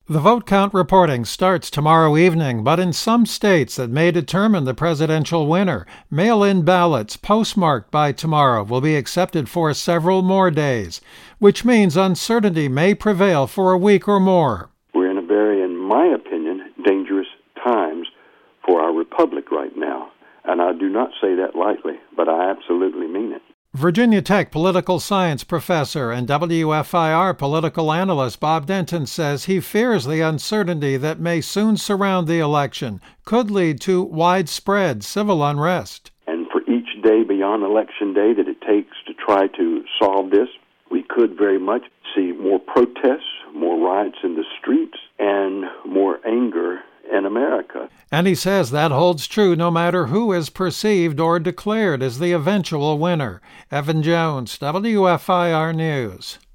The vote count reporting starts tomorrow evening, but in some states that may determine the presidential winner, mail-in ballots postmarked by tomorrow will be accepted for several more days, which means uncertainty may prevail for a week or more. We're in a very, in my opinion, dangerous times for our republic right now, and I do not say that lightly, but I absolutely mean it. Virginia Tech political science professor and WFIR political analyst Bob Denton says he fears the uncertainty that may soon surround the election could lead to widespread civil unrest. And for each day beyond Election Day that it takes to try to solve this, we could very much see more protests, more riots in the streets, and more anger in America. And he says that holds true no matter who is perceived or declared as the eventual winner. Evan Jones, WFIR News.